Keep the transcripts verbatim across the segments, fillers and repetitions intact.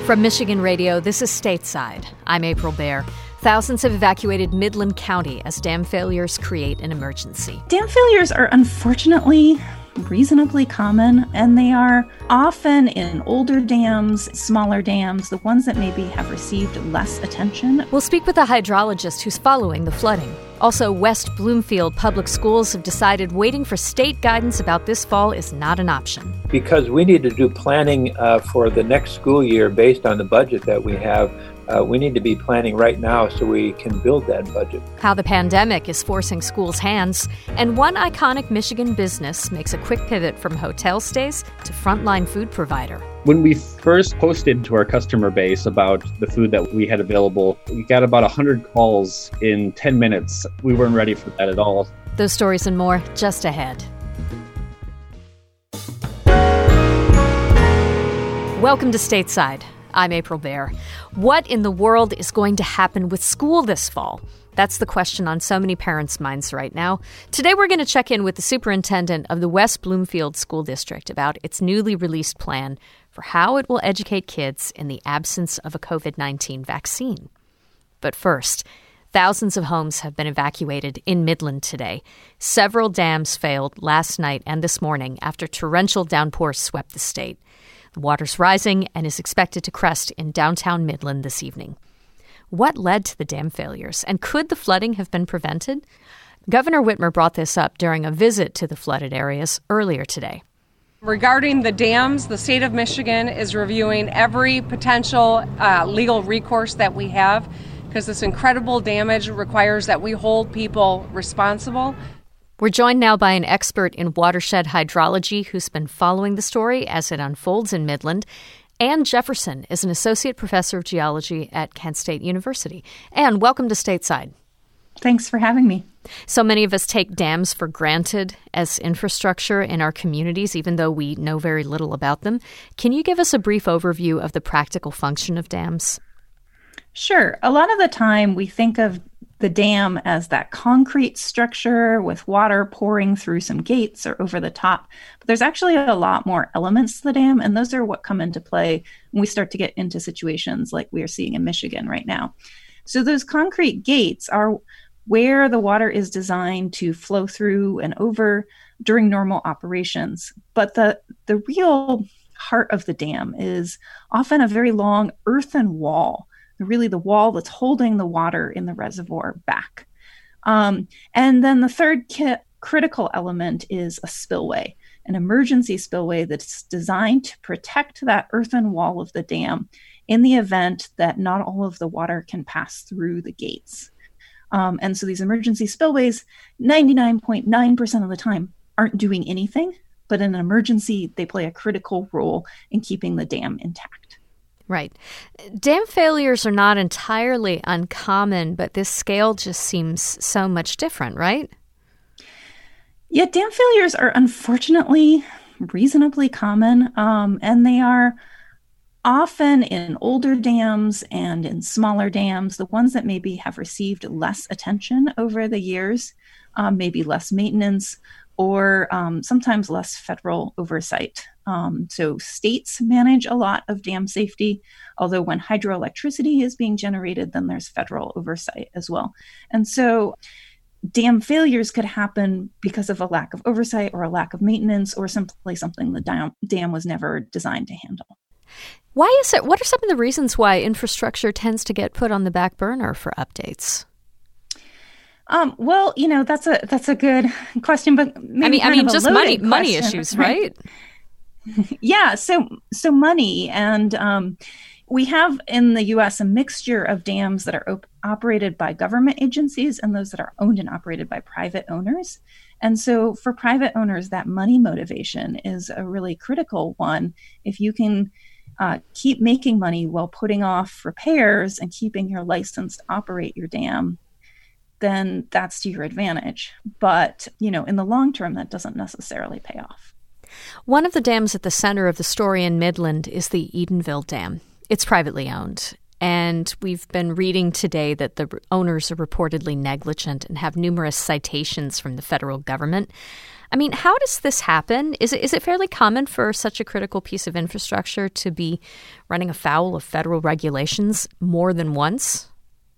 From Michigan Radio, this is Stateside. I'm April Baer. Thousands have evacuated Midland County as dam failures create an emergency. Dam failures are unfortunately reasonably common, and they are often in older dams, smaller dams, the ones that maybe have received less attention. We'll speak with a hydrologist who's following the flooding. Also, West Bloomfield Public Schools have decided waiting for state guidance about this fall is not an option. Because we need to do planning uh, for the next school year based on the budget that we have. Uh, we need to be planning right now so we can build that budget. How the pandemic is forcing schools' hands, and one iconic Michigan business makes a quick pivot from hotel stays to frontline food provider. When we first posted to our customer base about the food that we had available, we got about one hundred calls in ten minutes. We weren't ready for that at all. Those stories and more just ahead. Welcome to Stateside. I'm April Baer. What in the world is going to happen with school this fall? That's the question on so many parents' minds right now. Today we're going to check in with the superintendent of the West Bloomfield School District about its newly released plan for how it will educate kids in the absence of a covid nineteen vaccine. But first, thousands of homes have been evacuated in Midland today. Several dams failed last night and this morning after torrential downpours swept the state. The water's rising and is expected to crest in downtown Midland this evening. What led to the dam failures, and could the flooding have been prevented? Governor Whitmer brought this up during a visit to the flooded areas earlier today. Regarding the dams, the state of Michigan is reviewing every potential uh, legal recourse that we have, because this incredible damage requires that we hold people responsible. We're joined now by an expert in watershed hydrology who's been following the story as it unfolds in Midland. Ann Jefferson is an associate professor of geology at Kent State University. Ann, welcome to Stateside. Thanks for having me. So many of us take dams for granted as infrastructure in our communities, even though we know very little about them. Can you give us a brief overview of the practical function of dams? Sure. A lot of the time we think of the dam as that concrete structure with water pouring through some gates or over the top. But there's actually a lot more elements to the dam, and those are what come into play when we start to get into situations like we are seeing in Michigan right now. So those concrete gates are where the water is designed to flow through and over during normal operations. But the, the real heart of the dam is often a very long earthen wall, really the wall that's holding the water in the reservoir back. Um, and then the third ki- critical element is a spillway, an emergency spillway that's designed to protect that earthen wall of the dam in the event that not all of the water can pass through the gates. Um, and so these emergency spillways, ninety-nine point nine percent of the time, aren't doing anything, but in an emergency, they play a critical role in keeping the dam intact. Right. Dam failures are not entirely uncommon, but this scale just seems so much different, right? Yeah, dam failures are unfortunately reasonably common, um, and they are often in older dams and in smaller dams, the ones that maybe have received less attention over the years, um, maybe less maintenance, or um, sometimes less federal oversight. Um, so states manage a lot of dam safety, although when hydroelectricity is being generated, then there's federal oversight as well. And so dam failures could happen because of a lack of oversight or a lack of maintenance or simply something the dam, dam was never designed to handle. Why is it? What are some of the reasons why infrastructure tends to get put on the back burner for updates? Um, well, you know, that's a that's a good question, but maybe I mean, I mean, just money question, money issues, right? right? yeah. So so money, and um, we have in the U S a mixture of dams that are op- operated by government agencies and those that are owned and operated by private owners. And so for private owners, that money motivation is a really critical one. If you can uh, keep making money while putting off repairs and keeping your license to operate your dam, then that's to your advantage. But, you know, in the long term, that doesn't necessarily pay off. One of the dams at the center of the story in Midland is the Edenville Dam. It's privately owned. And we've been reading today that the owners are reportedly negligent and have numerous citations from the federal government. I mean, how does this happen? Is it is it fairly common for such a critical piece of infrastructure to be running afoul of federal regulations more than once?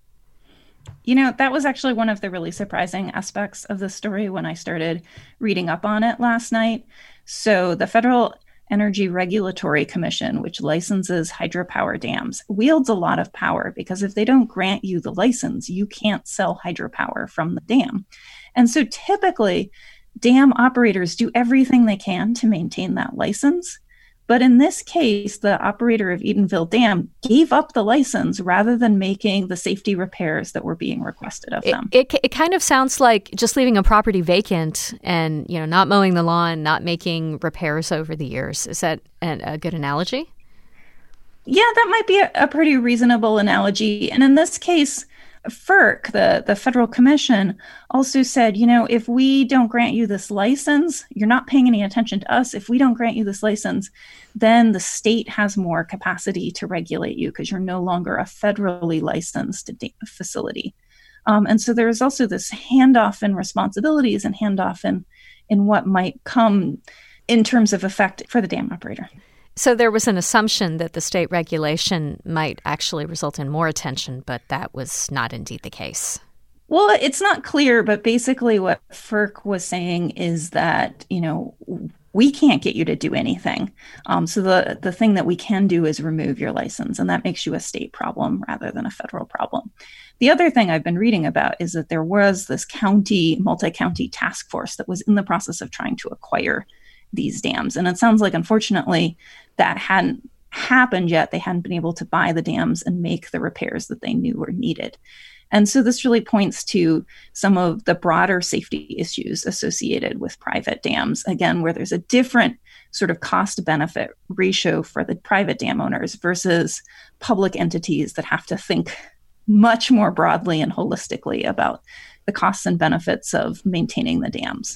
You know, that was actually one of the really surprising aspects of the story when I started reading up on it last night. So the Federal Energy Regulatory Commission, which licenses hydropower dams, wields a lot of power because if they don't grant you the license, you can't sell hydropower from the dam. And so typically, dam operators do everything they can to maintain that license. But in this case, the operator of Edenville Dam gave up the license rather than making the safety repairs that were being requested of it, them. It, it kind of sounds like just leaving a property vacant and, you know, not mowing the lawn, not making repairs over the years. Is that an, a good analogy? Yeah, that might be a, a pretty reasonable analogy. And in this case, F E R C, the, the Federal Commission, also said, you know, if we don't grant you this license, you're not paying any attention to us. If we don't grant you this license, then the state has more capacity to regulate you because you're no longer a federally licensed da- facility. Um, and so there is also this handoff in responsibilities and handoff in, in what might come in terms of effect for the dam operator. So there was an assumption that the state regulation might actually result in more attention, but that was not indeed the case. Well, it's not clear, but basically what F E R C was saying is that, you know, we can't get you to do anything. Um, so the, the thing that we can do is remove your license, and that makes you a state problem rather than a federal problem. The other thing I've been reading about is that there was this county, multi-county task force that was in the process of trying to acquire these dams. And it sounds like, unfortunately, that hadn't happened yet. They hadn't been able to buy the dams and make the repairs that they knew were needed. And so this really points to some of the broader safety issues associated with private dams, again, where there's a different sort of cost-benefit ratio for the private dam owners versus public entities that have to think much more broadly and holistically about the costs and benefits of maintaining the dams.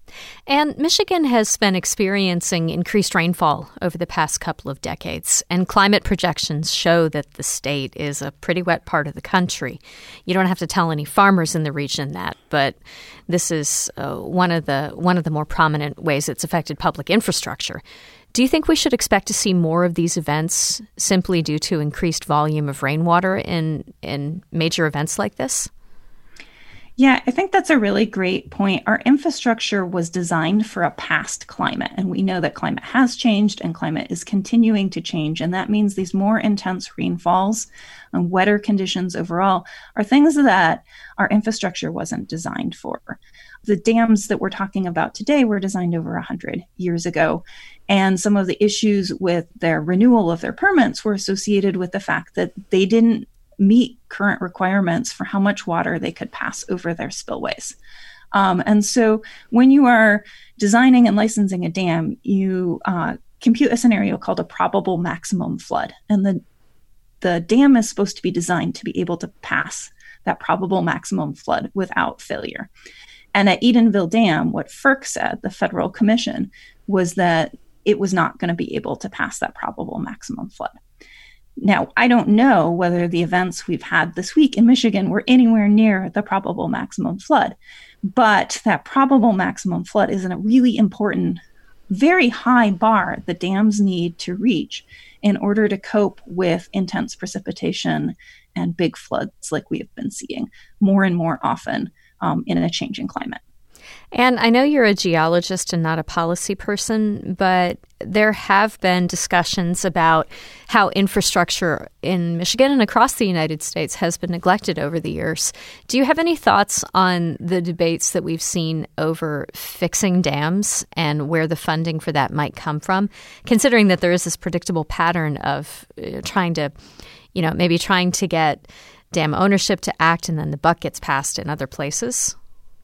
And Michigan has been experiencing increased rainfall over the past couple of decades, and climate projections show that the state is a pretty wet part of the country. You don't have to tell any farmers in the region that, but this is uh, one of the one of the more prominent ways it's affected public infrastructure. Do you think we should expect to see more of these events simply due to increased volume of rainwater in in major events like this? Yeah, I think that's a really great point. Our infrastructure was designed for a past climate, and we know that climate has changed and climate is continuing to change. And that means these more intense rainfalls and wetter conditions overall are things that our infrastructure wasn't designed for. The dams that we're talking about today were designed over one hundred years ago. And some of the issues with their renewal of their permits were associated with the fact that they didn't meet current requirements for how much water they could pass over their spillways. Um, and so when you are designing and licensing a dam, you uh, compute a scenario called a probable maximum flood. And the, the dam is supposed to be designed to be able to pass that probable maximum flood without failure. And at Edenville Dam, what F E R C said, the Federal Commission, was that it was not going to be able to pass that probable maximum flood. Now, I don't know whether the events we've had this week in Michigan were anywhere near the probable maximum flood, but that probable maximum flood is a really important, very high bar that dams need to reach in order to cope with intense precipitation and big floods like we have been seeing more and more often um, in a changing climate. And I know you're a geologist and not a policy person, but there have been discussions about how infrastructure in Michigan and across the United States has been neglected over the years. Do you have any thoughts on the debates that we've seen over fixing dams and where the funding for that might come from, considering that there is this predictable pattern of uh, trying to, you know, maybe trying to get dam ownership to act and then the buck gets passed in other places?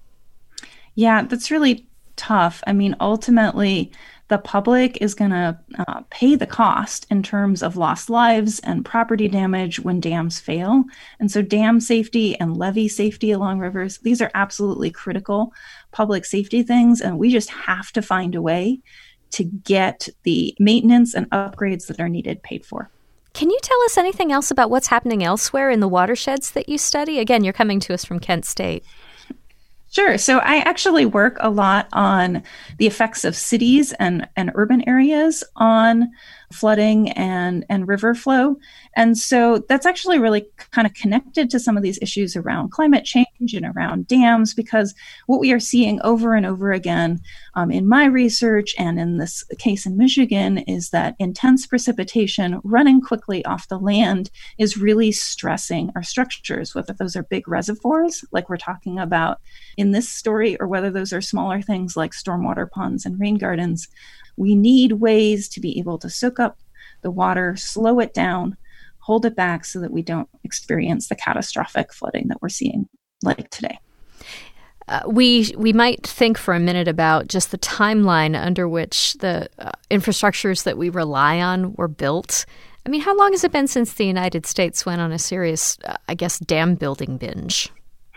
Yeah, that's really tough. I mean, ultimately, the public is going to uh, pay the cost in terms of lost lives and property damage when dams fail. And so dam safety and levee safety along rivers, these are absolutely critical public safety things. And we just have to find a way to get the maintenance and upgrades that are needed paid for. Can you tell us anything else about what's happening elsewhere in the watersheds that you study? Again, you're coming to us from Kent State. Sure. So I actually work a lot on the effects of cities and, and urban areas on flooding and, and river flow. And so that's actually really kind of connected to some of these issues around climate change and around dams, because what we are seeing over and over again um, in my research and in this case in Michigan is that intense precipitation running quickly off the land is really stressing our structures, whether those are big reservoirs, like we're talking about in this story, or whether those are smaller things like stormwater ponds and rain gardens. We need ways to be able to soak up the water, slow it down, hold it back so that we don't experience the catastrophic flooding that we're seeing like today. Uh, we we might think for a minute about just the timeline under which the uh, infrastructures that we rely on were built. I mean, how long has it been since the United States went on a serious, uh, I guess, dam building binge?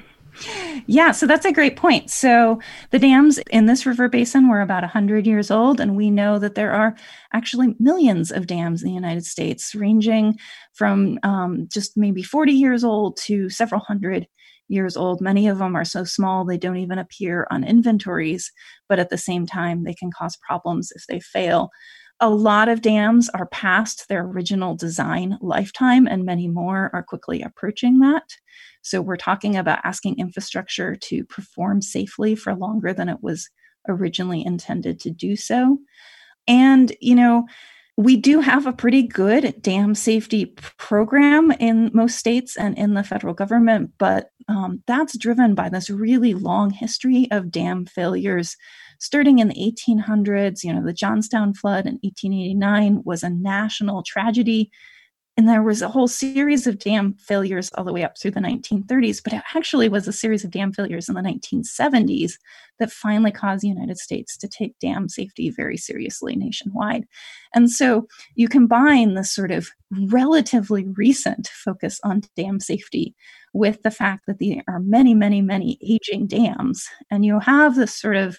Yeah, so that's a great point. So the dams in this river basin were about one hundred years old, and we know that there are actually millions of dams in the United States, ranging from um, just maybe forty years old to several hundred years old. Many of them are so small they don't even appear on inventories, but at the same time, they can cause problems if they fail. A lot of dams are past their original design lifetime, and many more are quickly approaching that. So we're talking about asking infrastructure to perform safely for longer than it was originally intended to do so. And, you know, we do have a pretty good dam safety program in most states and in the federal government, but um, that's driven by this really long history of dam failures. Starting in the eighteen hundreds, you know, the Johnstown flood in eighteen eighty-nine was a national tragedy. And there was a whole series of dam failures all the way up through the nineteen thirties, but it actually was a series of dam failures in the nineteen seventies that finally caused the United States to take dam safety very seriously nationwide. And so you combine this sort of relatively recent focus on dam safety with the fact that there are many, many, many aging dams, and you have this sort of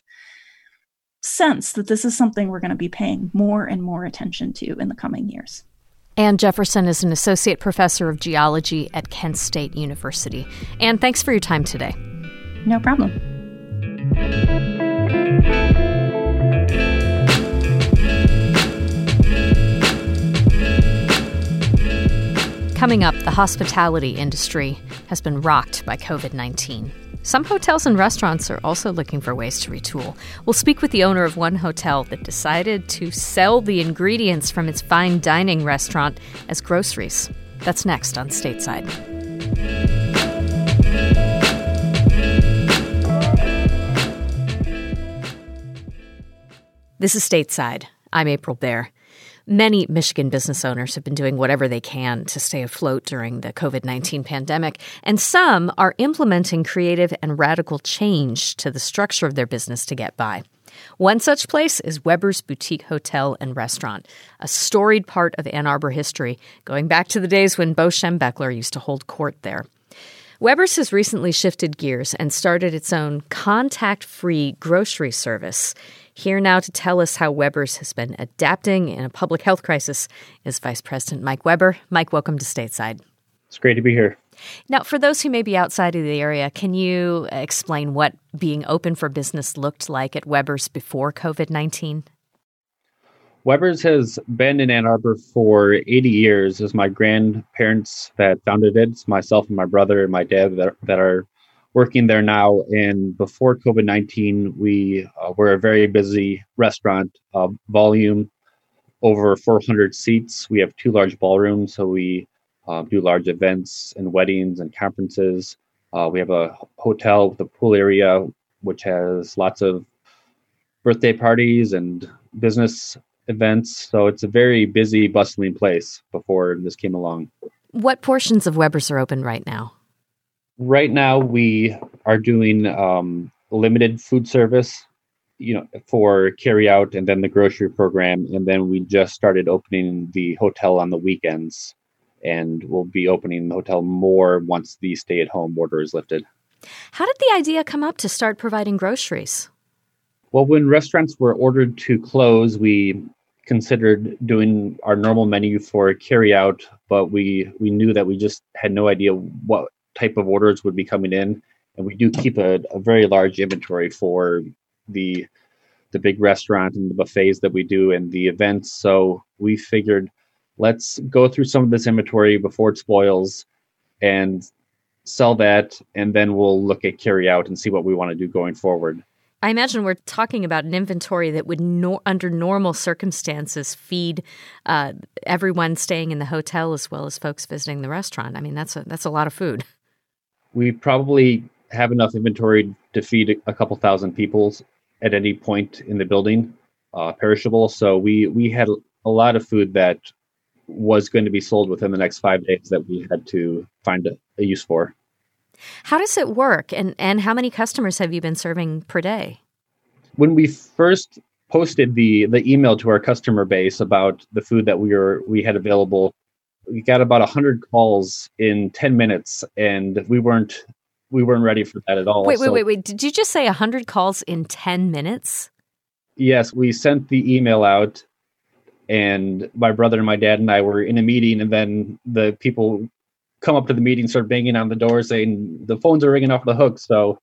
sense that this is something we're going to be paying more and more attention to in the coming years. Ann Jefferson is an associate professor of geology at Kent State University. Ann, thanks for your time today. No problem. Coming up, the hospitality industry has been rocked by covid nineteen. Some hotels and restaurants are also looking for ways to retool. We'll speak with the owner of one hotel that decided to sell the ingredients from its fine dining restaurant as groceries. That's next on Stateside. This is Stateside. I'm April Baer. Many Michigan business owners have been doing whatever they can to stay afloat during the covid nineteen pandemic, and some are implementing creative and radical change to the structure of their business to get by. One such place is Weber's Boutique Hotel and Restaurant, a storied part of Ann Arbor history, going back to the days when Bo Schembechler used to hold court there. Weber's has recently shifted gears and started its own contact-free grocery service. Here now to tell us how Weber's has been adapting in a public health crisis is Vice President Mike Weber. Mike, welcome to Stateside. It's great to be here. Now, for those who may be outside of the area, can you explain what being open for business looked like at Weber's before covid nineteen? Weber's has been in Ann Arbor for eighty years. It was my grandparents that founded it. It's myself and my brother and my dad that, that are working there now. And before covid nineteen, we uh, were a very busy restaurant. Uh, volume, over four hundred seats. We have two large ballrooms, so we uh, do large events and weddings and conferences. Uh, we have a hotel with a pool area, which has lots of birthday parties and business events. So it's a very busy, bustling place before this came along. What portions of Weber's are open right now? Right now, we are doing um, limited food service, you know, for carry out, and then the grocery program. And then we just started opening the hotel on the weekends, and we'll be opening the hotel more once the stay-at-home order is lifted. How did the idea come up to start providing groceries? Well, when restaurants were ordered to close, we considered doing our normal menu for carry out, but we, we knew that we just had no idea what type of orders would be coming in. And we do keep a, a very large inventory for the the big restaurant and the buffets that we do and the events. So we figured, let's go through some of this inventory before it spoils and sell that, and then we'll look at carry out and see what we want to do going forward. I imagine we're talking about an inventory that would, no, under normal circumstances, feed uh, everyone staying in the hotel as well as folks visiting the restaurant. I mean, that's a, that's a lot of food. We probably have enough inventory to feed a couple thousand people at any point in the building, uh, perishable. So we, we had a lot of food that was going to be sold within the next five days that we had to find a, a use for. How does it work, and, and how many customers have you been serving per day? When we first posted the, the email to our customer base about the food that we were we had available, we got about one hundred calls in ten minutes, and we weren't we weren't ready for that at all. Wait, wait, so, wait, wait. Did you just say one hundred calls in ten minutes? Yes, we sent the email out, and my brother and my dad and I were in a meeting, and then the people come up to the meeting, start banging on the door saying the phones are ringing off the hook. So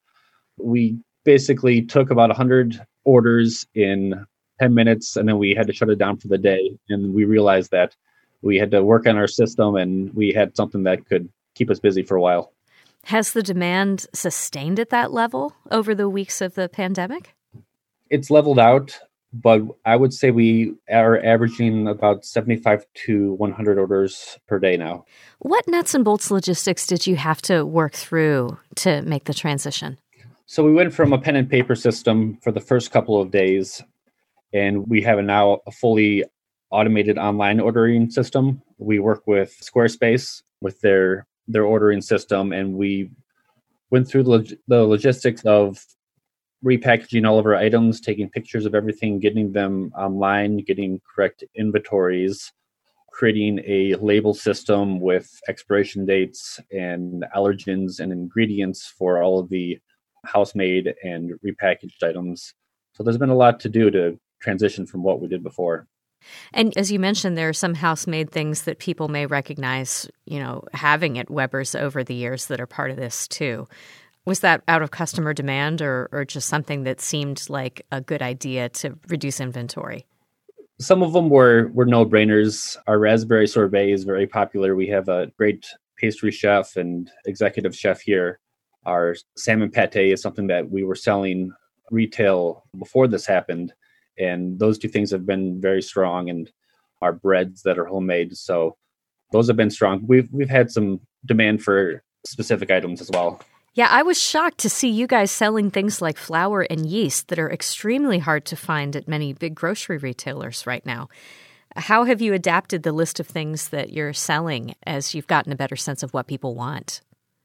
we basically took about one hundred orders in ten minutes, and then we had to shut it down for the day. And we realized that we had to work on our system, and we had something that could keep us busy for a while. Has the demand sustained at that level over the weeks of the pandemic? It's leveled out, but I would say we are averaging about seventy-five to one hundred orders per day now. What nuts and bolts logistics did you have to work through to make the transition? So we went from a pen and paper system for the first couple of days, and we have now a fully automated online ordering system. We work with Squarespace with their their ordering system, and we went through the, log- the logistics of repackaging all of our items, taking pictures of everything, getting them online, getting correct inventories, creating a label system with expiration dates and allergens and ingredients for all of the house-made and repackaged items. So there's been a lot to do to transition from what we did before. And as you mentioned, there are some house-made things that people may recognize, you know, having at Weber's over the years that are part of this too. Was that out of customer demand or, or just something that seemed like a good idea to reduce inventory? Some of them were, were no-brainers. Our raspberry sorbet is very popular. We have a great pastry chef and executive chef here. Our salmon pate is something that we were selling retail before this happened. And those two things have been very strong, and our breads that are homemade. So those have been strong. We've we've had some demand for specific items as well. Yeah, I was shocked to see you guys selling things like flour and yeast that are extremely hard to find at many big grocery retailers right now. How have you adapted the list of things that you're selling as you've gotten a better sense of what people want?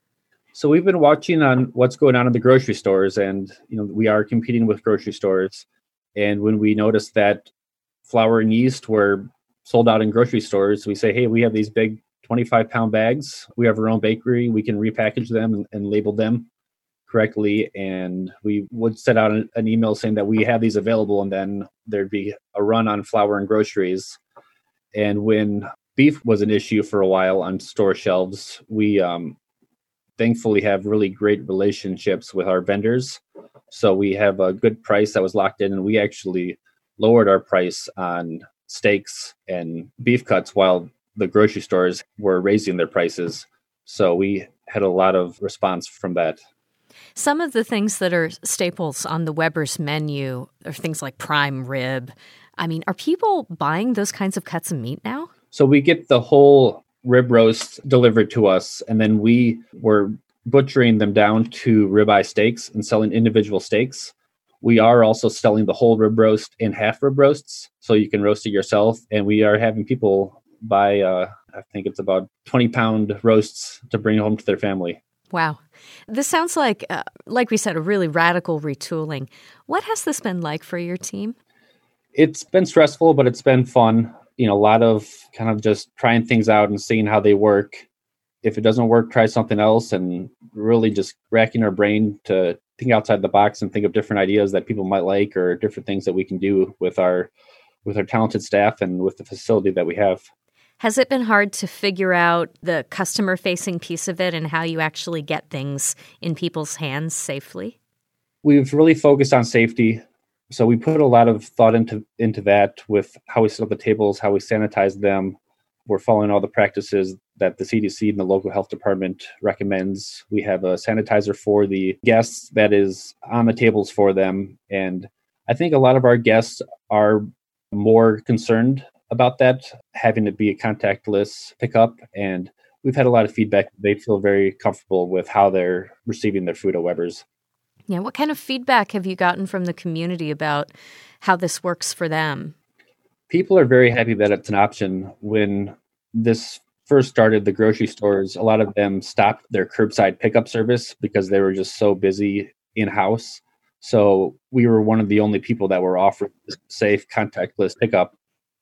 So we've been watching on what's going on in the grocery stores, and you know we are competing with grocery stores. And when we noticed that flour and yeast were sold out in grocery stores, we say, hey, we have these big twenty-five pound bags. We have our own bakery. We can repackage them and, and label them correctly. And we would send out an, an email saying that we have these available, and then there'd be a run on flour and groceries. And when beef was an issue for a while on store shelves, we um, thankfully have really great relationships with our vendors. So we have a good price that was locked in, and we actually lowered our price on steaks and beef cuts while the grocery stores were raising their prices. So we had a lot of response from that. Some of the things that are staples on the Weber's menu are things like prime rib. I mean, are people buying those kinds of cuts of meat now? So we get the whole rib roast delivered to us, and then we were butchering them down to ribeye steaks and selling individual steaks. We are also selling the whole rib roast in half rib roasts, so you can roast it yourself. And we are having people buy, uh, I think it's about twenty pound roasts to bring home to their family. Wow. This sounds like, uh, like we said, a really radical retooling. What has this been like for your team? It's been stressful, but it's been fun. You know, a lot of kind of just trying things out and seeing how they work. If it doesn't work, try something else, and really just racking our brain to think outside the box and think of different ideas that people might like, or different things that we can do with our with our talented staff and with the facility that we have. Has it been hard to figure out the customer-facing piece of it and how you actually get things in people's hands safely? We've really focused on safety. So we put a lot of thought into, into that with how we set up the tables, how we sanitize them. We're following all the practices that the C D C and the local health department recommends. We have a sanitizer for the guests that is on the tables for them. And I think a lot of our guests are more concerned about that, having it be a contactless pickup. And we've had a lot of feedback. They feel very comfortable with how they're receiving their food at Weber's. Yeah, what kind of feedback have you gotten from the community about how this works for them? People are very happy that it's an option. When this first started, the grocery stores, a lot of them stopped their curbside pickup service because they were just so busy in-house. So we were one of the only people that were offering safe contactless pickup.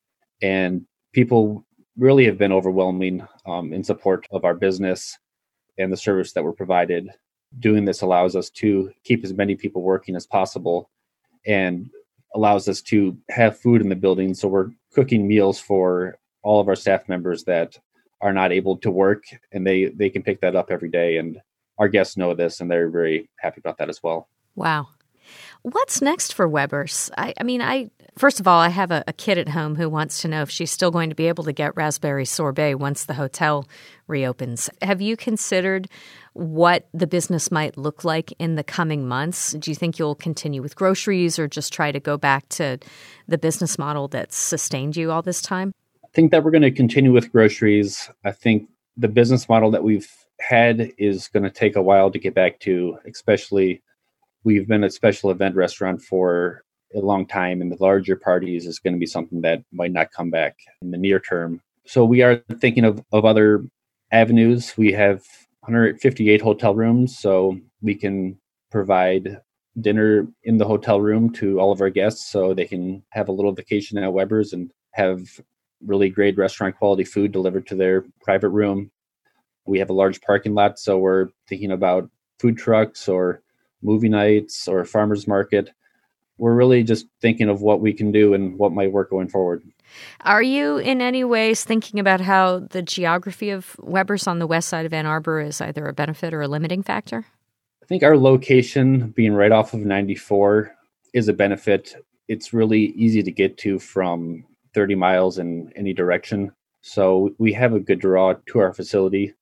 And people really have been overwhelming um, in support of our business and the service that we're provided. Doing this allows us to keep as many people working as possible and allows us to have food in the building. So we're cooking meals for all of our staff members that are not able to work, and they, they can pick that up every day. And our guests know this, and they're very happy about that as well. Wow. What's next for Weber's? I, I mean, I first of all, I have a, a kid at home who wants to know if she's still going to be able to get raspberry sorbet once the hotel reopens. Have you considered what the business might look like in the coming months? Do you think you'll continue with groceries or just try to go back to the business model that's sustained you all this time? I think that we're going to continue with groceries. I think the business model that we've had is going to take a while to get back to, especially we've been a special event restaurant for a long time, and the larger parties is going to be something that might not come back in the near term. So we are thinking of, of other avenues. We have one hundred fifty-eight hotel rooms, so we can provide dinner in the hotel room to all of our guests so they can have a little vacation at Weber's and have really great restaurant quality food delivered to their private room. We have a large parking lot, so we're thinking about food trucks or movie nights or farmers market. We're really just thinking of what we can do and what might work going forward. Are you in any ways thinking about how the geography of Weber's on the west side of Ann Arbor is either a benefit or a limiting factor? I think our location being right off of ninety-four is a benefit. It's really easy to get to from thirty miles in any direction. So we have a good draw to our facility.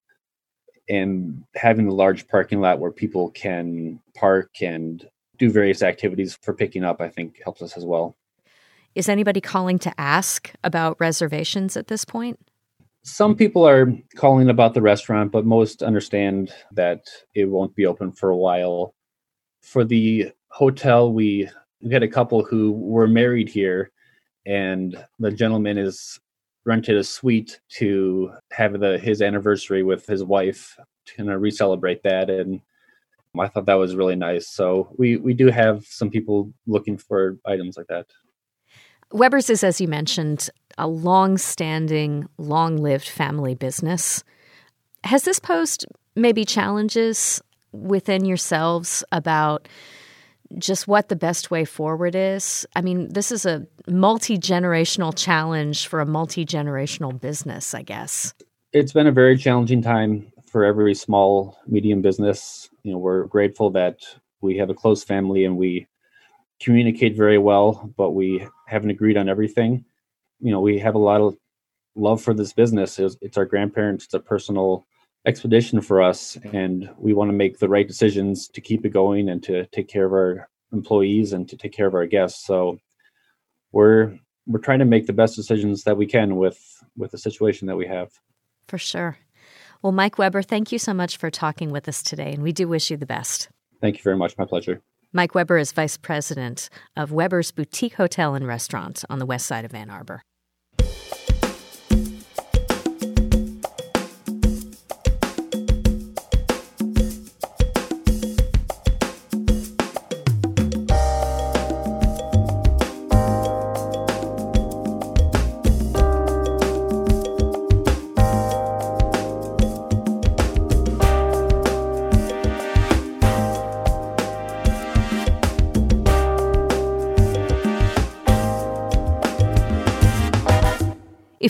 And having a large parking lot where people can park and do various activities for picking up, I think helps us as well. Is anybody calling to ask about reservations at this point? Some people are calling about the restaurant, but most understand that it won't be open for a while. For the hotel, we, we had a couple who were married here, and the gentleman is rented a suite to have the his anniversary with his wife to kind of re-celebrate that. And I thought that was really nice. So we, we do have some people looking for items like that. Weber's is, as you mentioned, a long-standing, long-lived family business. Has this posed maybe challenges within yourselves about just what the best way forward is? I mean, this is a multi-generational challenge for a multi-generational business, I guess. It's been a very challenging time for every small, medium business. You know, we're grateful that we have a close family and we communicate very well, but we haven't agreed on everything. You know, we have a lot of love for this business. It's, it's our grandparents. It's a personal expedition for us, and we want to make the right decisions to keep it going and to take care of our employees and to take care of our guests. So we're we're trying to make the best decisions that we can with with the situation that we have. For sure. Well, Mike Weber, thank you so much for talking with us today, and we do wish you the best. Thank you very much. My pleasure. Mike Weber is vice president of Weber's Boutique Hotel and Restaurant on the west side of Ann Arbor.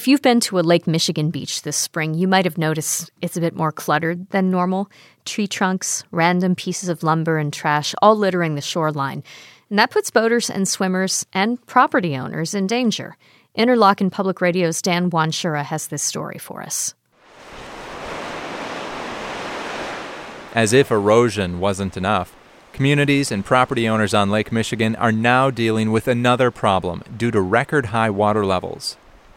you've been to a Lake Michigan beach this spring, you might have noticed it's a bit more cluttered than normal. Tree trunks, random pieces of lumber and trash, all littering the shoreline. And that puts boaters and swimmers and property owners in danger. Interlochen Public Radio's Dan Wanshura has this story for us. As if erosion wasn't enough, communities and property owners on Lake Michigan are now dealing with another problem due to record high water levels.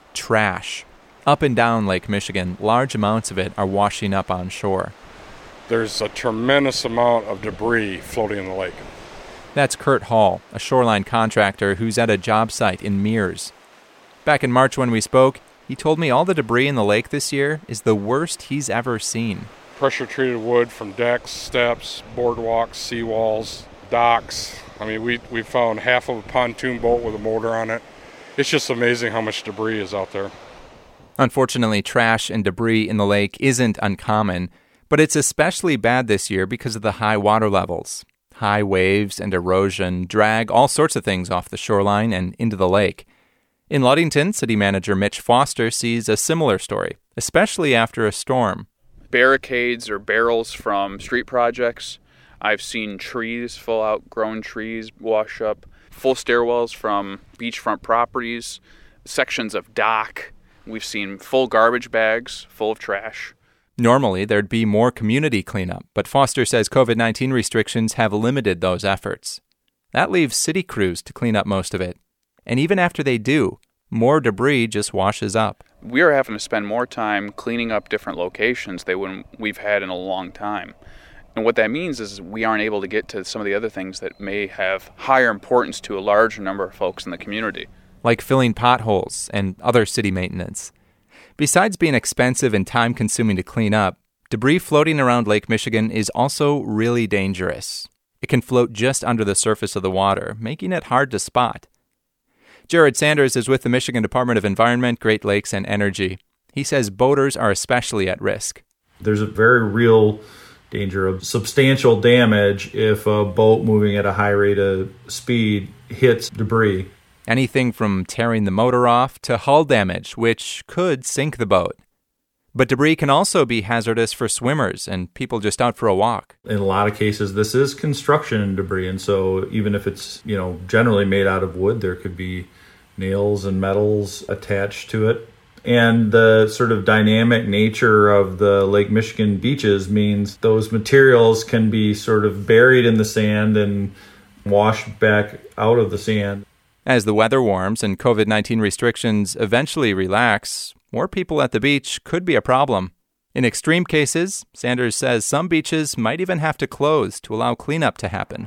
Trash. Up and down Lake Michigan, large amounts of it are washing up on shore. There's a tremendous amount of debris floating in the lake. That's Kurt Hall, a shoreline contractor who's at a job site in Mears. Back in March when we spoke, he told me all the debris in the lake this year is the worst he's ever seen. Pressure-treated wood from decks, steps, boardwalks, seawalls, docks. I mean, we, we found half of a pontoon boat with a motor on it. It's just amazing how much debris is out there. Unfortunately, trash and debris in the lake isn't uncommon, but it's especially bad this year because of the high water levels. High waves and erosion drag all sorts of things off the shoreline and into the lake. In Ludington, city manager Mitch Foster sees a similar story, especially after a storm. Barricades or barrels from street projects. I've seen trees, full outgrown trees, wash up. Full stairwells from beachfront properties, sections of dock. We've seen full garbage bags full of trash. Normally, there'd be more community cleanup, but Foster says covid nineteen restrictions have limited those efforts. That leaves city crews to clean up most of it. And even after they do, more debris just washes up. We are having to spend more time cleaning up different locations than we've had in a long time. And what that means is we aren't able to get to some of the other things that may have higher importance to a larger number of folks in the community. Like filling potholes and other city maintenance. Besides being expensive and time-consuming to clean up, debris floating around Lake Michigan is also really dangerous. It can float just under the surface of the water, making it hard to spot. Jared Sanders is with the Michigan Department of Environment, Great Lakes, and Energy. He says boaters are especially at risk. There's a very real danger of substantial damage if a boat moving at a high rate of speed hits debris. Anything from tearing the motor off to hull damage, which could sink the boat. But debris can also be hazardous for swimmers and people just out for a walk. In a lot of cases, this is construction debris, and so even if it's, you know, generally made out of wood, there could be nails and metals attached to it. And the sort of dynamic nature of the Lake Michigan beaches means those materials can be sort of buried in the sand and washed back out of the sand. As the weather warms and covid nineteen restrictions eventually relax, more people at the beach could be a problem. In extreme cases, Sanders says some beaches might even have to close to allow cleanup to happen.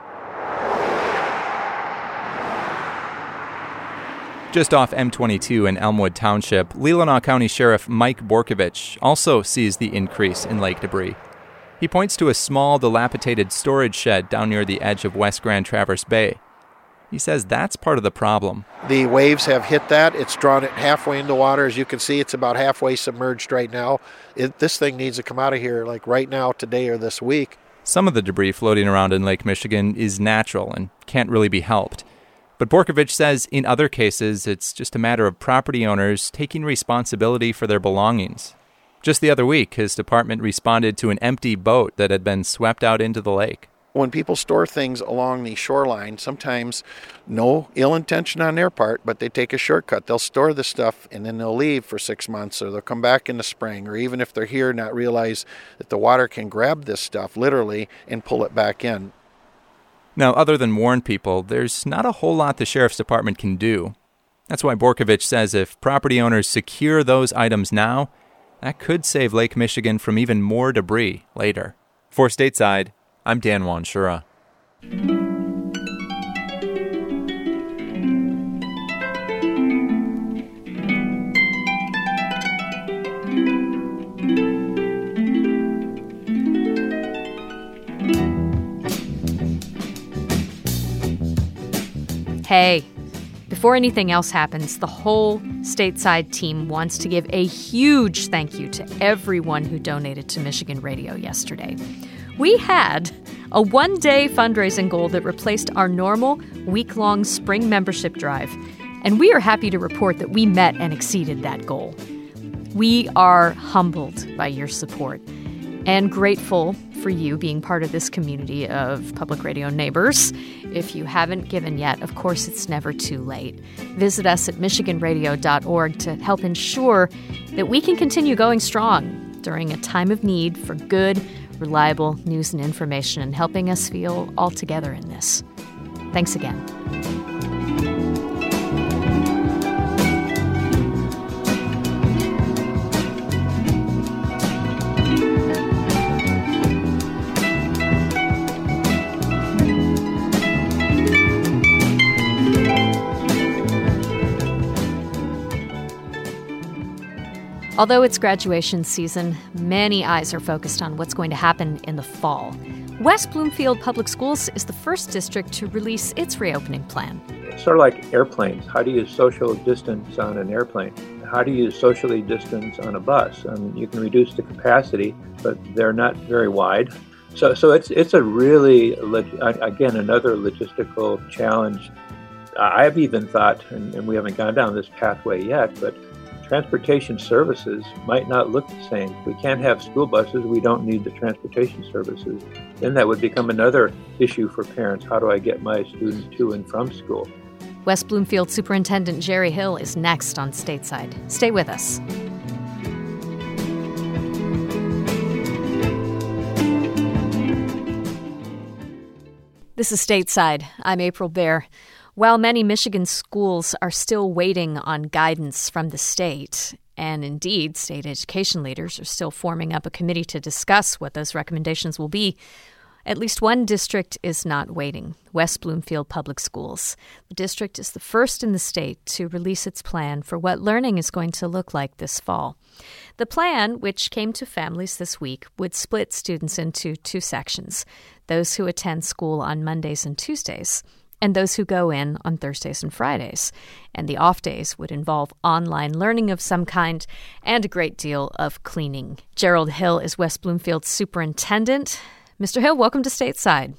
Just off M twenty-two in Elmwood Township, Leelanau County Sheriff Mike Borkovich also sees the increase in lake debris. He points to a small, dilapidated storage shed down near the edge of West Grand Traverse Bay. He says that's part of the problem. The waves have hit that. It's drawn it halfway into water. As you can see, it's about halfway submerged right now. It, this thing needs to come out of here like right now, today, or this week. Some of the debris floating around in Lake Michigan is natural and can't really be helped. But Borkovich says in other cases, it's just a matter of property owners taking responsibility for their belongings. Just the other week, his department responded to an empty boat that had been swept out into the lake. When people store things along the shoreline, sometimes no ill intention on their part, but they take a shortcut. They'll store the stuff and then they'll leave for six months or they'll come back in the spring, or even if they're here, not realize that the water can grab this stuff literally and pull it back in. Now, other than warn people, there's not a whole lot the sheriff's department can do. That's why Borkovich says if property owners secure those items now, that could save Lake Michigan from even more debris later. For Stateside, I'm Dan Wanshura. Hey, before anything else happens, the whole Stateside team wants to give a huge thank you to everyone who donated to Michigan Radio yesterday. We had a one-day fundraising goal that replaced our normal week-long spring membership drive. And we are happy to report that we met and exceeded that goal. We are humbled by your support and grateful for you being part of this community of public radio neighbors. If you haven't given yet, of course, it's never too late. Visit us at michigan radio dot org to help ensure that we can continue going strong during a time of need for good, reliable news and information, and helping us feel all together in this. Thanks again. Although it's graduation season, many eyes are focused on what's going to happen in the fall. West Bloomfield Public Schools is the first district to release its reopening plan. It's sort of like airplanes. How do you social distance on an airplane? How do you socially distance on a bus? Um, you can reduce the capacity, but they're not very wide. So, so it's it's a really, again, another logistical challenge. I've even thought, and, and we haven't gone down this pathway yet, but transportation services might not look the same. If we can't have school buses, we don't need the transportation services. Then that would become another issue for parents. How do I get my students to and from school? West Bloomfield Superintendent Jerry Hill is next on Stateside. Stay with us. This is Stateside. I'm April Baer. While many Michigan schools are still waiting on guidance from the state, and indeed state education leaders are still forming up a committee to discuss what those recommendations will be, at least one district is not waiting, West Bloomfield Public Schools. The district is the first in the state to release its plan for what learning is going to look like this fall. The plan, which came to families this week, would split students into two sections, those who attend school on Mondays and Tuesdays, and those who go in on Thursdays and Fridays. And the off days would involve online learning of some kind and a great deal of cleaning. Gerald Hill is West Bloomfield's superintendent. Mister Hill, welcome to Stateside.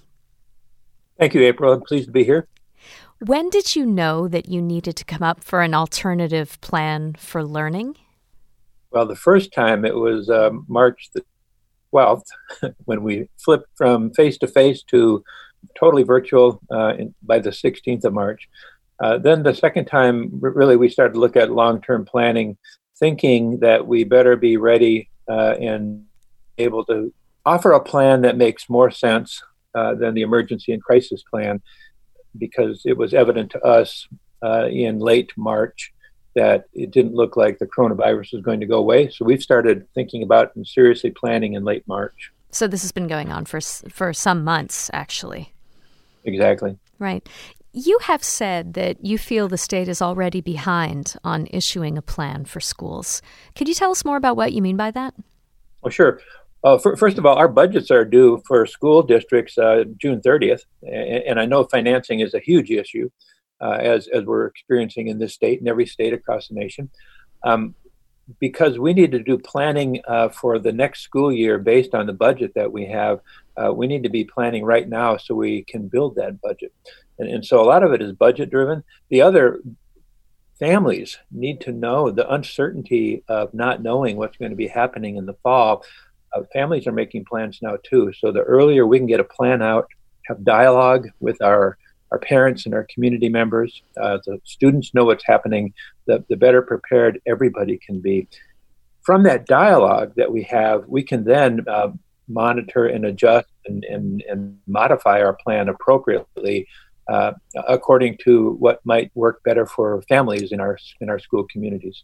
Thank you, April. I'm pleased to be here. When did you know that you needed to come up for an alternative plan for learning? Well, the first time it was um, March the twelfth, when we flipped from face-to-face to totally virtual uh, in, by the sixteenth of March. Uh, then the second time, really, we started to look at long-term planning, thinking that we better be ready uh, and able to offer a plan that makes more sense uh, than the emergency and crisis plan, because it was evident to us uh, in late March that it didn't look like the coronavirus was going to go away. So we've started thinking about and seriously planning in late March. So this has been going on for for some months, actually. Exactly. Right. You have said that you feel the state is already behind on issuing a plan for schools. Could you tell us more about what you mean by that? Well, sure. Uh, for, first of all, our budgets are due for school districts uh, June thirtieth, and, and I know financing is a huge issue, uh, as as we're experiencing in this state and every state across the nation. Um, Because we need to do planning uh, for the next school year based on the budget that we have, uh, we need to be planning right now so we can build that budget. And, and so a lot of it is budget driven. The other, families need to know the uncertainty of not knowing what's going to be happening in the fall. Uh, families are making plans now too. So the earlier we can get a plan out, have dialogue with our our parents and our community members, uh, the students know what's happening, the, the better prepared everybody can be. From that dialogue that we have, we can then uh, monitor and adjust and, and, and modify our plan appropriately uh, according to what might work better for families in our in our school communities.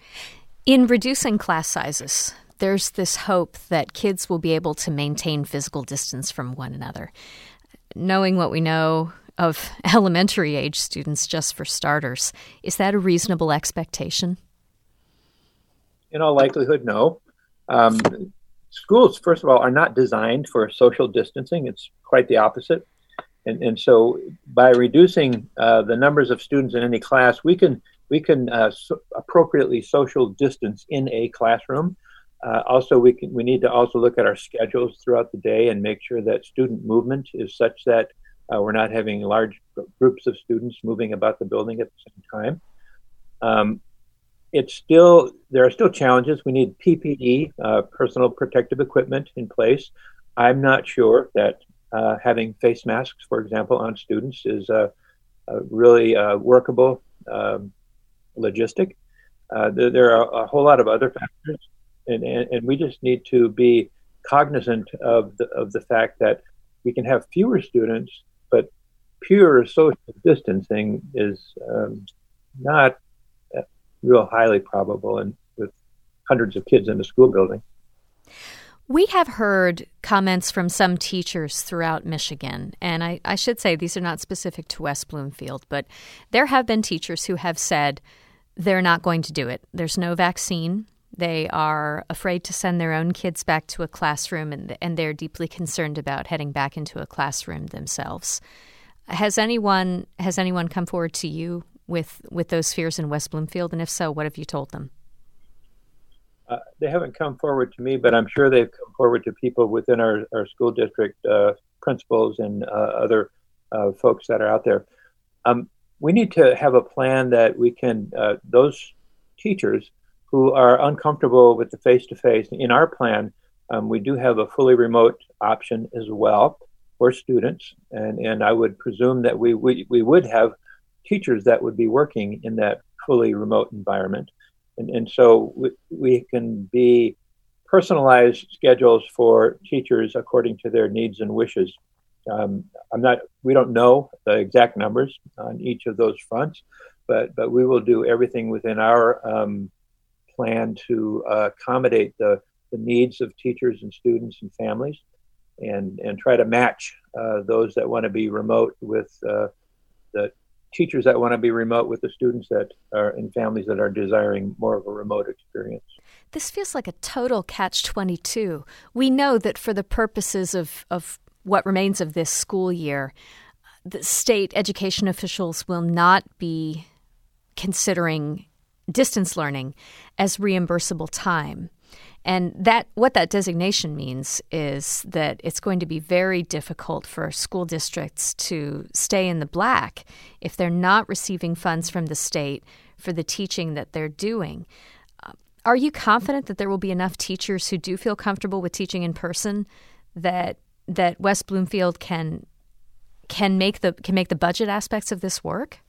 In reducing class sizes, there's this hope that kids will be able to maintain physical distance from one another. Knowing what we know of elementary age students, just for starters, is that a reasonable expectation? In all likelihood, no. Um, schools, first of all, are not designed for social distancing. It's quite the opposite. And, and so by reducing uh, the numbers of students in any class, we can we can uh, so appropriately social distance in a classroom. Uh, also, we can we need to also look at our schedules throughout the day and make sure that student movement is such that Uh, we're not having large groups of students moving about the building at the same time. Um, it's still, there are still challenges. We need P P E, uh, personal protective equipment in place. I'm not sure that uh, having face masks, for example, on students is a, a really uh, workable um, logistic. Uh, there, there are a whole lot of other factors, and, and, and we just need to be cognizant of the, of the fact that we can have fewer students, but pure social distancing is um, not real highly probable and with hundreds of kids in a school building. We have heard comments from some teachers throughout Michigan, and I, I should say these are not specific to West Bloomfield, but there have been teachers who have said they're not going to do it. There's no vaccine. They are afraid to send their own kids back to a classroom, and, and they're deeply concerned about heading back into a classroom themselves. Has anyone has anyone come forward to you with, with those fears in West Bloomfield, and if so, what have you told them? Uh, they haven't come forward to me, but I'm sure they've come forward to people within our, our school district, uh, principals and uh, other uh, folks that are out there. Um, we need to have a plan that we can, uh, those teachers who are uncomfortable with the face-to-face, in our plan, um, we do have a fully remote option as well for students. And, and I would presume that we, we, we would have teachers that would be working in that fully remote environment. And, and so we, we can be personalized schedules for teachers according to their needs and wishes. Um, I'm not, we don't know the exact numbers on each of those fronts, but, but we will do everything within our um, plan to uh, accommodate the, the needs of teachers and students and families, and, and try to match uh, those that want to be remote with uh, the teachers that want to be remote with the students that are in families that are desiring more of a remote experience. This feels like a total catch twenty-two. We know that for the purposes of, of what remains of this school year, the state education officials will not be considering distance learning as reimbursable time. And that what that designation means is that it's going to be very difficult for school districts to stay in the black if they're not receiving funds from the state for the teaching that they're doing. Uh, are you confident that there will be enough teachers who do feel comfortable with teaching in person that that West Bloomfield can can make the can make the budget aspects of this work?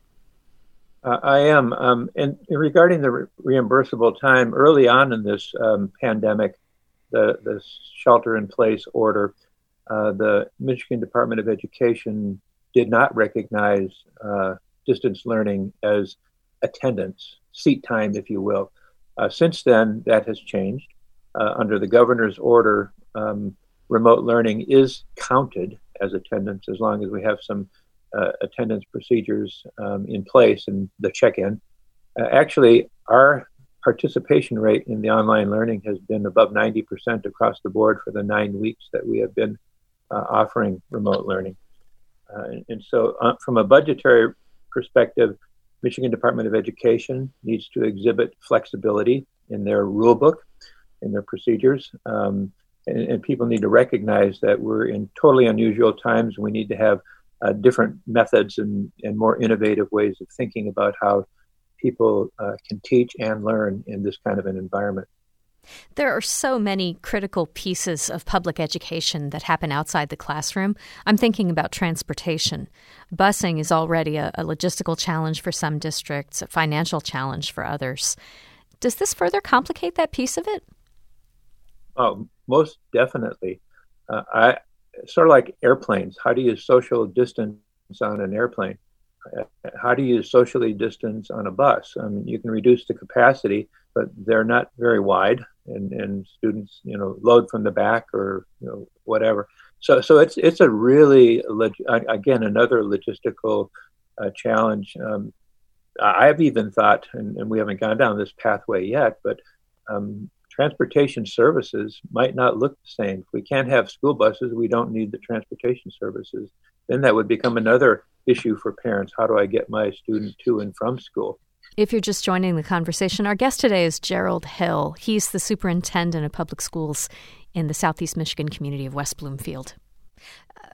Uh, I am. Um, and regarding the re- reimbursable time, early on in this um, pandemic, the, the shelter-in-place order, uh, the Michigan Department of Education did not recognize uh, distance learning as attendance, seat time, if you will. Uh, since then, that has changed. Uh, under the governor's order, um, remote learning is counted as attendance as long as we have some Uh, attendance procedures um, in place and the check-in. Uh, actually, our participation rate in the online learning has been above ninety percent across the board for the nine weeks that we have been uh, offering remote learning. Uh, and, and so uh, from a budgetary perspective, Michigan Department of Education needs to exhibit flexibility in their rule book, in their procedures. Um, and, and people need to recognize that we're in totally unusual times. We need to have Uh, different methods and, and more innovative ways of thinking about how people uh, can teach and learn in this kind of an environment. There are so many critical pieces of public education that happen outside the classroom. I'm thinking about transportation. Busing is already a, a logistical challenge for some districts, a financial challenge for others. Does this further complicate that piece of it? Oh, most definitely. Uh, I Sort of like airplanes. How do you social distance on an airplane? How do you socially distance on a bus? I mean, you can reduce the capacity, but they're not very wide, and, and students, you know, load from the back or you know whatever. So, so it's it's a really again another logistical uh, challenge. Um, I've even thought, and, and we haven't gone down this pathway yet, but um, transportation services might not look the same. If we can't have school buses, we don't need the transportation services. Then that would become another issue for parents. How do I get my student to and from school? If you're just joining the conversation, our guest today is Gerald Hill. He's the superintendent of public schools in the Southeast Michigan community of West Bloomfield.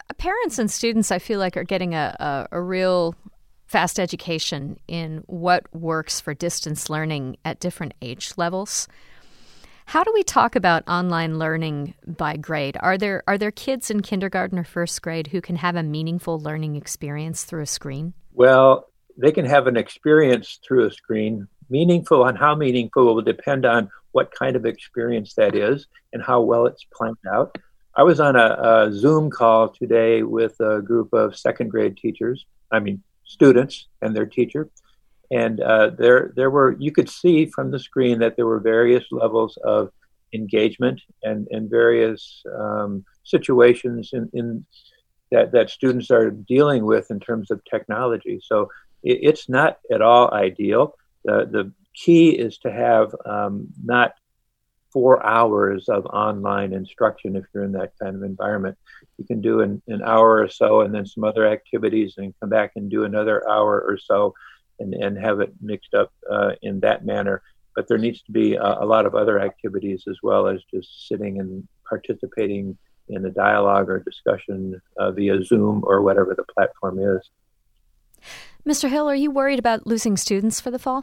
Parents and students, I feel like, are getting a, a, a real fast education in what works for distance learning at different age levels. How do we talk about online learning by grade? Are there are there kids in kindergarten or first grade who can have a meaningful learning experience through a screen? Well, they can have an experience through a screen. Meaningful and how meaningful will depend on what kind of experience that is and how well it's planned out. I was on a, a Zoom call today with a group of second grade teachers, I mean students and their teacher. And uh, there there were, you could see from the screen that there were various levels of engagement and, and various um, situations in, in that, that students are dealing with in terms of technology. So it, it's not at all ideal. The, the key is to have um, not four hours of online instruction if you're in that kind of environment. You can do an, an hour or so and then some other activities and come back and do another hour or so and, and have it mixed up uh, in that manner. But there needs to be a, a lot of other activities as well as just sitting and participating in a dialogue or discussion uh, via Zoom or whatever the platform is. Mister Hill, are you worried about losing students for the fall?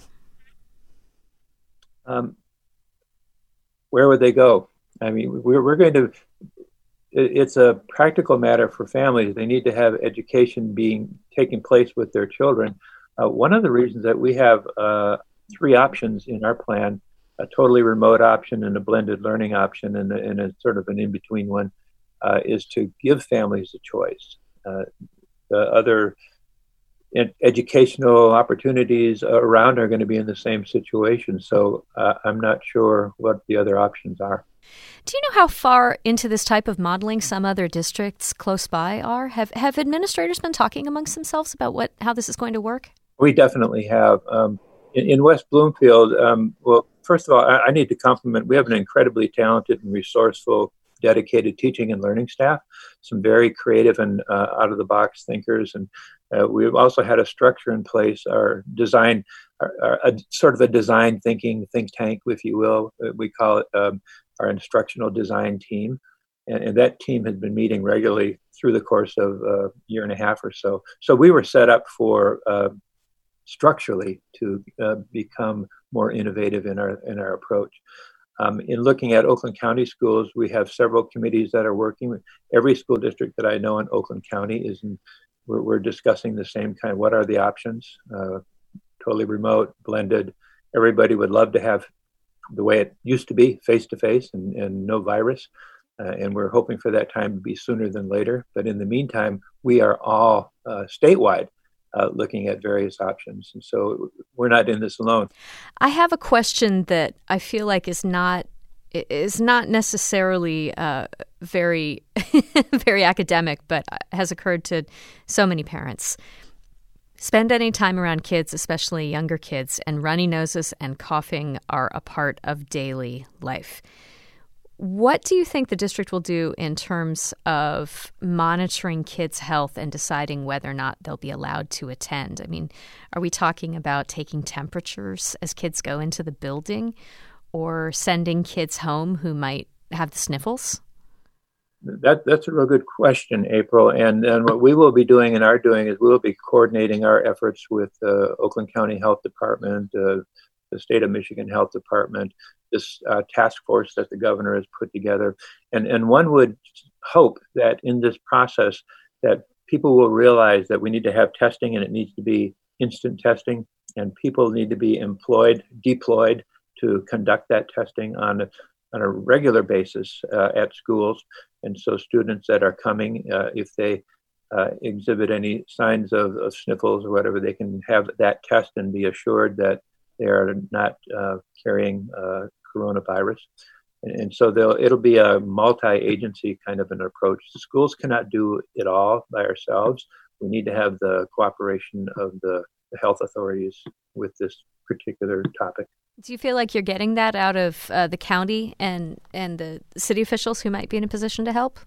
Um, where would they go? I mean, we're, we're going to, it, it's a practical matter for families. They need to have education being taking place with their children. Uh, one of the reasons that we have uh, three options in our plan, a totally remote option and a blended learning option and a, and a sort of an in-between one, uh, is to give families a choice. Uh, the other educational opportunities around are going to be in the same situation. So uh, I'm not sure what the other options are. Do you know how far into this type of modeling some other districts close by are? Have have administrators been talking amongst themselves about what how this is going to work? We definitely have. Um, in, in West Bloomfield, um, well, first of all, I, I need to compliment, we have an incredibly talented and resourceful, dedicated teaching and learning staff, some very creative and uh, out-of-the-box thinkers. And uh, we've also had a structure in place, our design, our, our, a, sort of a design thinking think tank, if you will. We call it um, our instructional design team. And, and that team has been meeting regularly through the course of a year and a half or so. So we were set up for uh, structurally to uh, become more innovative in our in our approach. Um, in looking at Oakland County schools, we have several committees that are working with every school district that I know in Oakland County is in, we're, we're discussing the same kind, what are the options, uh, totally remote, blended. Everybody would love to have the way it used to be, face-to-face and, and no virus. Uh, and we're hoping for that time to be sooner than later. But in the meantime, we are all uh, statewide Uh, looking at various options. And so we're not in this alone. I have a question that I feel like is not is not necessarily uh, very, very academic, but has occurred to so many parents. Spend any time around kids, especially younger kids, and runny noses and coughing are a part of daily life. What do you think the district will do in terms of monitoring kids' health and deciding whether or not they'll be allowed to attend? I mean, are we talking about taking temperatures as kids go into the building or sending kids home who might have the sniffles? That, that's a real good question, April. And, and what we will be doing and are doing is we will be coordinating our efforts with the uh, Oakland County Health Department, uh, the State of Michigan Health Department, this uh, task force that the governor has put together. And, and one would hope that in this process that people will realize that we need to have testing and it needs to be instant testing and people need to be employed, deployed to conduct that testing on a, on a regular basis uh, at schools. And so students that are coming, uh, if they uh, exhibit any signs of, of sniffles or whatever, they can have that test and be assured that they are not uh, carrying uh, coronavirus. And, and so they'll, it'll be a multi-agency kind of an approach. The schools cannot do it all by ourselves. We need to have the cooperation of the, the health authorities with this particular topic. Do you feel like you're getting that out of uh, the county and, and the city officials who might be in a position to help?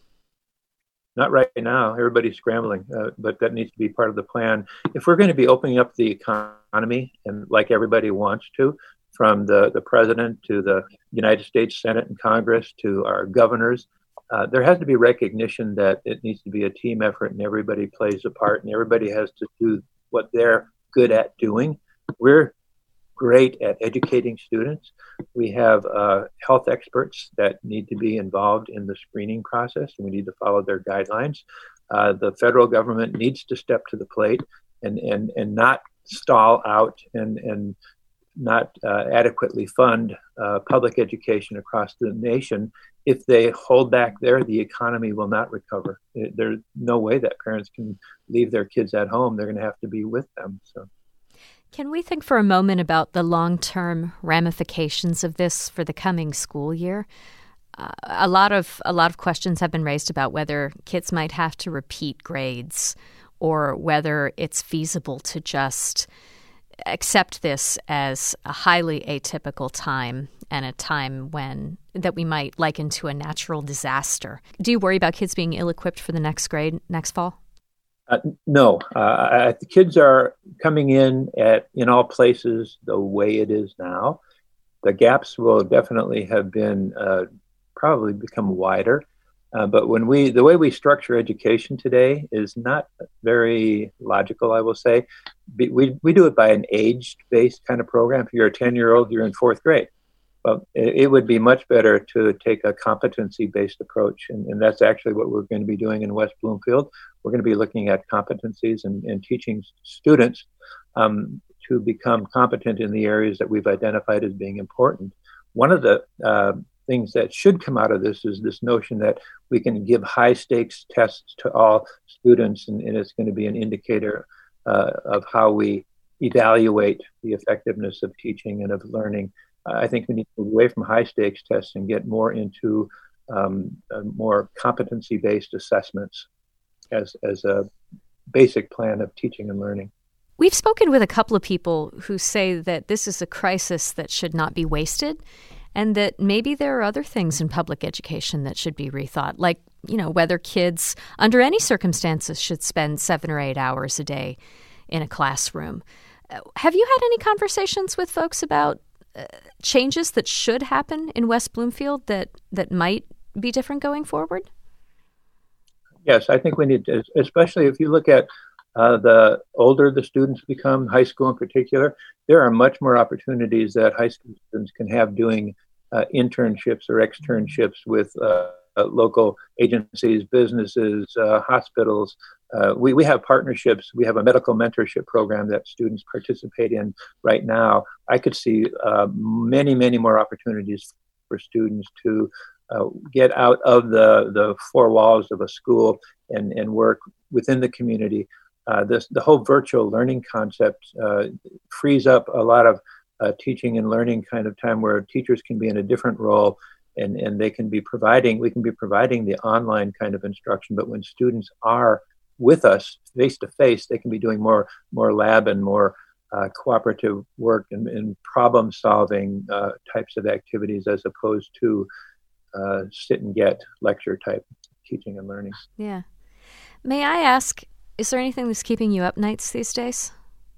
Not right now. Everybody's scrambling, uh, but that needs to be part of the plan. If we're going to be opening up the economy, and like everybody wants to, from the, the president to the United States Senate and Congress to our governors, uh, there has to be recognition that it needs to be a team effort and everybody plays a part and everybody has to do what they're good at doing. We're great at educating students. We have uh, health experts that need to be involved in the screening process, and we need to follow their guidelines. Uh, the federal government needs to step to the plate and and and not stall out and and not uh, adequately fund uh, public education across the nation. If they hold back there, the economy will not recover. There's no way that parents can leave their kids at home. They're going to have to be with them. So, can we think for a moment about the long-term ramifications of this for the coming school year? Uh, a lot of a lot of questions have been raised about whether kids might have to repeat grades or whether it's feasible to just accept this as a highly atypical time and a time when that we might liken to a natural disaster. Do you worry about kids being ill-equipped for the next grade next fall? Uh, no, uh, the kids are coming in at in all places the way it is now. The gaps will definitely have been uh, probably become wider. Uh, but when we, the way we structure education today is not very logical, I will say. Be, we we do it by an age-based kind of program. If you're a ten-year-old, you're in fourth grade. Well, it, it would be much better to take a competency-based approach, and, and that's actually what we're going to be doing in West Bloomfield. We're going to be looking at competencies and, and teaching students um, to become competent in the areas that we've identified as being important. One of the uh, things that should come out of this is this notion that we can give high stakes tests to all students, and, and it's going to be an indicator uh, of how we evaluate the effectiveness of teaching and of learning. Uh, I think we need to move away from high stakes tests and get more into um, uh, more competency based assessments as, as a basic plan of teaching and learning. We've spoken with a couple of people who say that this is a crisis that should not be wasted, and that maybe there are other things in public education that should be rethought, like, you know, whether kids under any circumstances should spend seven or eight hours a day in a classroom. Uh, have you had any conversations with folks about uh, changes that should happen in West Bloomfield that, that might be different going forward? Yes, I think we need to, especially if you look at Uh, the older the students become, high school in particular, there are much more opportunities that high school students can have doing uh, internships or externships with uh, uh, local agencies, businesses, uh, hospitals. Uh, we, we have partnerships. We have a medical mentorship program that students participate in right now. I could see uh, many, many more opportunities for students to uh, get out of the, the four walls of a school and, and work within the community. Uh, this, the whole virtual learning concept uh, frees up a lot of uh, teaching and learning kind of time where teachers can be in a different role and, and they can be providing, we can be providing the online kind of instruction. But when students are with us face to face, they can be doing more, more lab and more uh, cooperative work and, and problem solving uh, types of activities as opposed to uh, sit and get lecture type teaching and learning. Yeah. May I ask, is there anything that's keeping you up nights these days?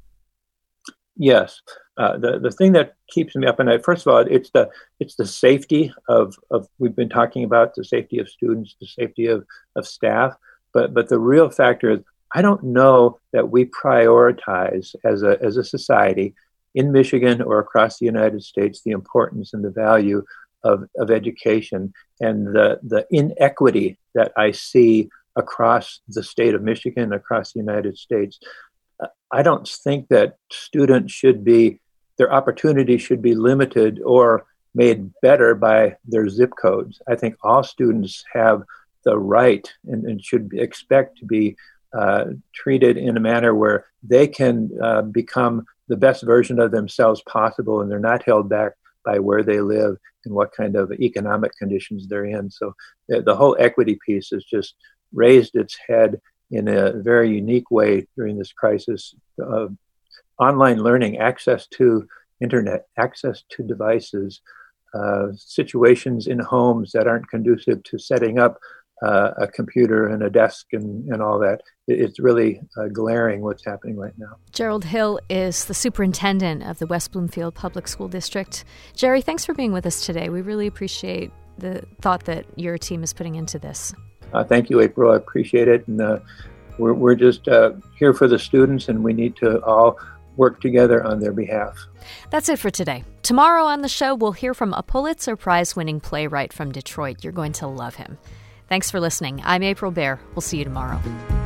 Yes. Uh, the, the thing that keeps me up at night, first of all, it's the it's the safety of, of we've been talking about, the safety of students, the safety of, of staff. But but the real factor is I don't know that we prioritize as a as a society in Michigan or across the United States the importance and the value of, of education and the, the inequity that I see across the state of Michigan, across the United States. Uh, I don't think that students should be, their opportunities should be limited or made better by their zip codes. I think all students have the right and, and should be, expect to be uh, treated in a manner where they can uh, become the best version of themselves possible, and they're not held back by where they live and what kind of economic conditions they're in. So the, the whole equity piece is just raised its head in a very unique way during this crisis. Uh, online learning, access to internet, access to devices, uh, situations in homes that aren't conducive to setting up uh, a computer and a desk and, and all that. It's really uh, glaring what's happening right now. Gerald Hill is the superintendent of the West Bloomfield Public School District. Jerry, thanks for being with us today. We really appreciate the thought that your team is putting into this. Uh, thank you, April. I appreciate it. And uh, we're, we're just uh, here for the students, and we need to all work together on their behalf. That's it for today. Tomorrow on the show, we'll hear from a Pulitzer Prize-winning playwright from Detroit. You're going to love him. Thanks for listening. I'm April Baer. We'll see you tomorrow.